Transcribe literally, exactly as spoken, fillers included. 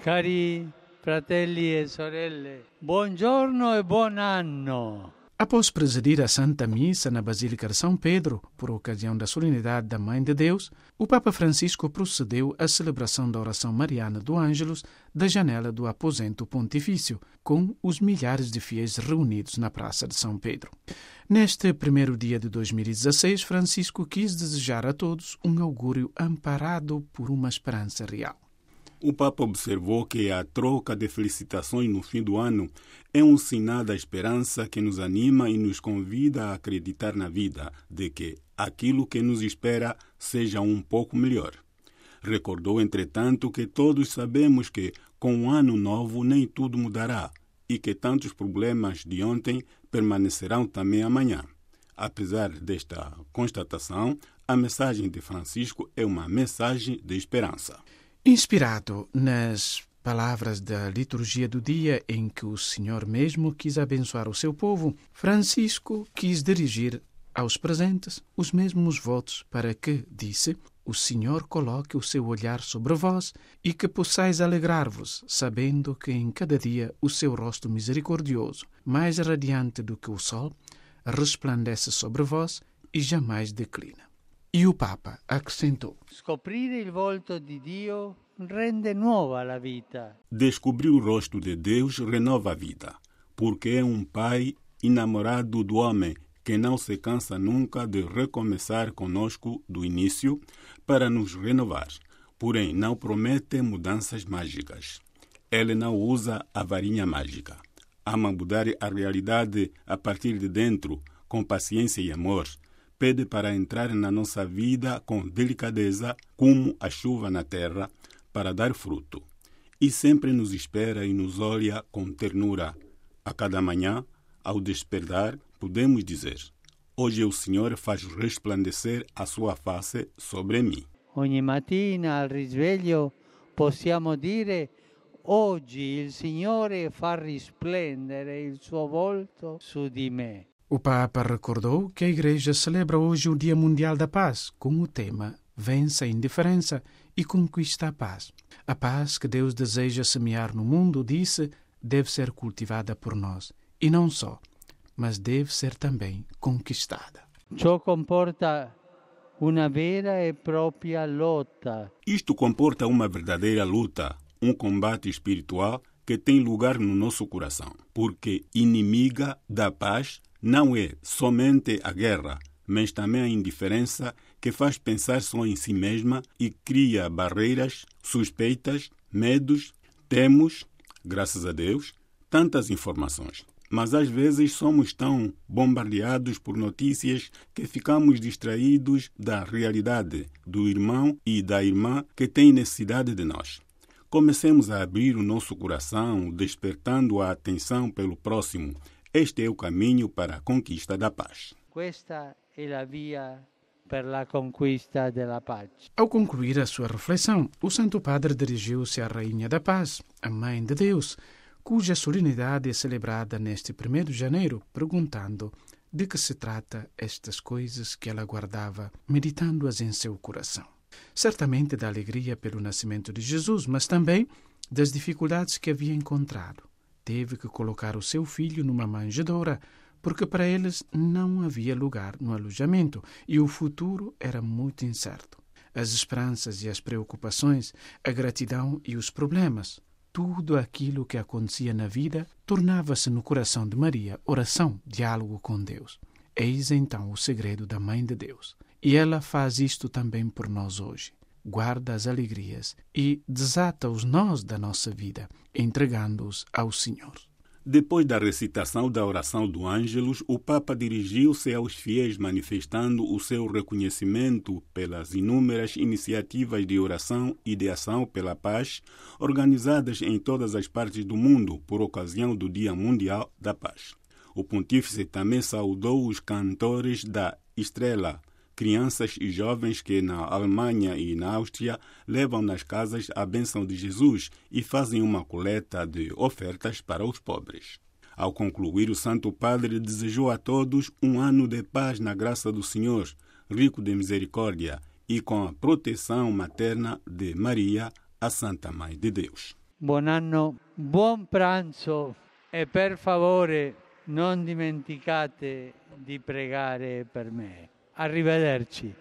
Cari fratelli e sorelle, buongiorno e buon anno. Após presidir a Santa Missa na Basílica de São Pedro, por ocasião da solenidade da Mãe de Deus, o Papa Francisco procedeu à celebração da oração mariana do Ângelus da janela do aposento pontifício, com os milhares de fiéis reunidos na Praça de São Pedro. Neste primeiro dia de dois mil e dezesseis, Francisco quis desejar a todos um augúrio amparado por uma esperança real. O Papa observou que a troca de felicitações no fim do ano é um sinal da esperança que nos anima e nos convida a acreditar na vida, de que aquilo que nos espera seja um pouco melhor. Recordou, entretanto, que todos sabemos que, com um ano novo, nem tudo mudará e que tantos problemas de ontem permanecerão também amanhã. Apesar desta constatação, a mensagem de Francisco é uma mensagem de esperança. Inspirado nas palavras da liturgia do dia em que o Senhor mesmo quis abençoar o seu povo, Francisco quis dirigir aos presentes os mesmos votos para que, disse, o Senhor coloque o seu olhar sobre vós e que possais alegrar-vos, sabendo que em cada dia o seu rosto misericordioso, mais radiante do que o sol, resplandece sobre vós e jamais declina. E o Papa acrescentou: Scoprire il volto di Dio rende nuova la vita. Descobrir o rosto de Deus renova a vida, porque é um pai enamorado do homem que não se cansa nunca de recomeçar conosco do início para nos renovar, porém não promete mudanças mágicas. Ele não usa a varinha mágica. Ama mudar a realidade a partir de dentro, com paciência e amor. Pede para entrar na nossa vida com delicadeza, como a chuva na terra, para dar fruto. E sempre nos espera e nos olha com ternura. A cada manhã, ao despertar, podemos dizer: hoje o Senhor faz resplandecer a sua face sobre mim. Ogni mattina al risveglio possiamo dire: oggi il Signore fa risplendere il suo volto su di me. O Papa recordou que a Igreja celebra hoje o Dia Mundial da Paz, com o tema Vença a indiferença e conquista a paz. A paz que Deus deseja semear no mundo, disse, deve ser cultivada por nós. E não só, mas deve ser também conquistada. Ciò comporta una vera e propria lotta. Isto comporta uma verdadeira luta, um combate espiritual que tem lugar no nosso coração, porque inimiga da paz não é somente a guerra, mas também a indiferença que faz pensar só em si mesma e cria barreiras, suspeitas, medos. Temos, graças a Deus, tantas informações, mas às vezes somos tão bombardeados por notícias que ficamos distraídos da realidade do irmão e da irmã que tem necessidade de nós. Comecemos a abrir o nosso coração, despertando a atenção pelo próximo. Este é o caminho para a conquista da paz. Questa è la via per la conquista della pace. Ao concluir a sua reflexão, o Santo Padre dirigiu-se à Rainha da Paz, a Mãe de Deus, cuja solenidade é celebrada neste primeiro de janeiro, perguntando de que se trata estas coisas que ela guardava, meditando-as em seu coração. Certamente da alegria pelo nascimento de Jesus, mas também das dificuldades que havia encontrado. Teve que colocar o seu filho numa manjedoura, porque para eles não havia lugar no alojamento e o futuro era muito incerto. As esperanças e as preocupações, a gratidão e os problemas, tudo aquilo que acontecia na vida tornava-se no coração de Maria oração, diálogo com Deus. Eis então o segredo da Mãe de Deus. E ela faz isto também por nós hoje. Guarda as alegrias e desata os nós da nossa vida, entregando-os ao Senhor. Depois da recitação da oração do Ângelus, o Papa dirigiu-se aos fiéis manifestando o seu reconhecimento pelas inúmeras iniciativas de oração e de ação pela paz organizadas em todas as partes do mundo por ocasião do Dia Mundial da Paz. O pontífice também saudou os cantores da Estrela, crianças e jovens que na Alemanha e na Áustria levam nas casas a bênção de Jesus e fazem uma coleta de ofertas para os pobres. Ao concluir, o Santo Padre desejou a todos um ano de paz na graça do Senhor, rico de misericórdia e com a proteção materna de Maria, a Santa Mãe de Deus. buon anno, buon pranzo e per favore non dimenticate di pregare per me. Arrivederci.